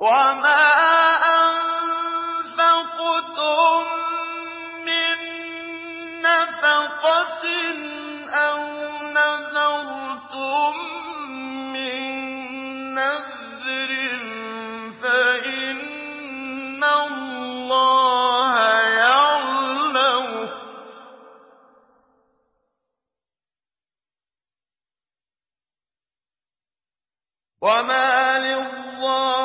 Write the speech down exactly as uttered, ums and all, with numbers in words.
وَمَا أَنفَقْتُم مِّن نَّفَقَةٍ أَوْ نَذَرْتُم مِّن نَّذْرٍ فَإِنَّ اللَّهَ يَعْلَمُهُ ۗ وَمَا لِلظَّالِمِينَ